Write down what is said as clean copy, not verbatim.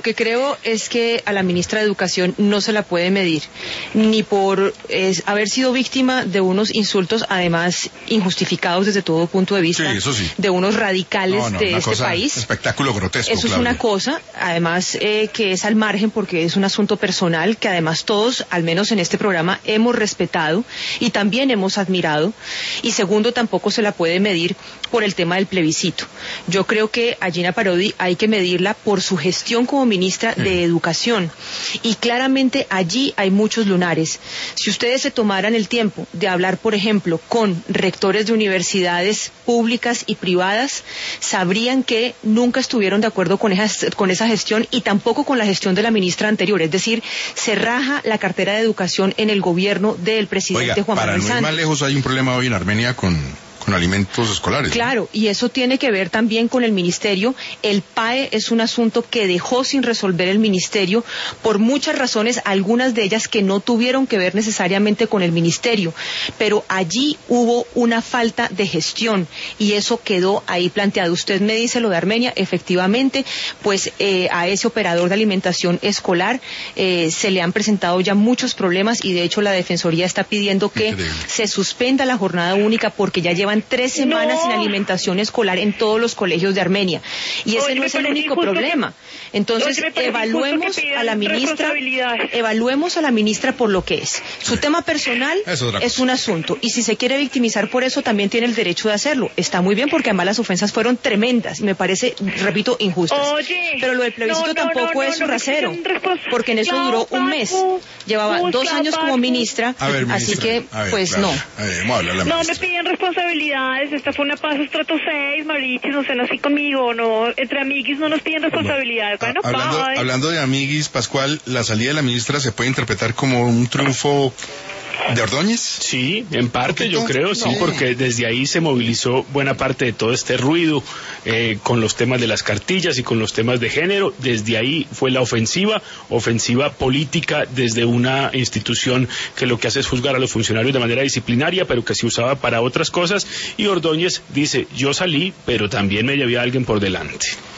que creo es que a la ministra de Educación no se la puede medir, ni por haber sido víctima de unos insultos, además injustificados desde todo punto de vista, sí, eso sí, de unos radicales de este país. Espectáculo grotesco. Eso es una cosa, además que es al margen porque es un asunto personal que además todos, al menos en este programa, hemos respetado y también hemos admirado. Y segundo, tampoco se la puede medir por el tema del plebiscito. Yo creo que a Gina Parodi hay que medirla por su gestión como ministra de Educación. Y claramente allí hay muchos lunares. Si ustedes se tomaran el tiempo de hablar, por ejemplo, con rectores de universidades públicas y privadas, sabrían que nunca estuvieron de acuerdo con esa gestión y tampoco con la gestión de la ministra anterior. Es decir, se raja la cartera de educación en el gobierno del presidente Juan Manuel Santos. Para no ir más lejos, hay un problema hoy en Armenia con alimentos escolares. Claro, y eso tiene que ver también con el ministerio. El PAE es un asunto que dejó sin resolver el ministerio por muchas razones, algunas de ellas que no tuvieron que ver necesariamente con el ministerio, pero allí hubo una falta de gestión y eso quedó ahí planteado. Usted me dice lo de Armenia, efectivamente, pues a ese operador de alimentación escolar se le han presentado ya muchos problemas y de hecho la Defensoría está pidiendo que se suspenda la jornada única porque ya llevan 3 semanas sin alimentación escolar en todos los colegios de Armenia. Y ese no es el único problema. Entonces, evaluemos a la ministra por lo que es. Su tema personal es un asunto. Y si se quiere victimizar por eso, también tiene el derecho de hacerlo. Está muy bien porque además las ofensas fueron tremendas y me parece, repito, injustas. Pero lo del plebiscito tampoco es un rasero, porque en eso duró un mes. Llevaba 2 años como ministra, así que, pues no. No me piden responsabilidades, esta fue una paz estrato 6, Marichis, no sean así conmigo, no, entre amiguis no nos piden responsabilidades. Bueno, hablando de amiguis, Pascual, la salida de la ministra se puede interpretar como un triunfo ¿de Ordóñez? Sí, en parte yo creo, sí, porque desde ahí se movilizó buena parte de todo este ruido con los temas de las cartillas y con los temas de género. Desde ahí fue la ofensiva política desde una institución que lo que hace es juzgar a los funcionarios de manera disciplinaria, pero que se usaba para otras cosas. Y Ordóñez dice, yo salí, pero también me llevé a alguien por delante.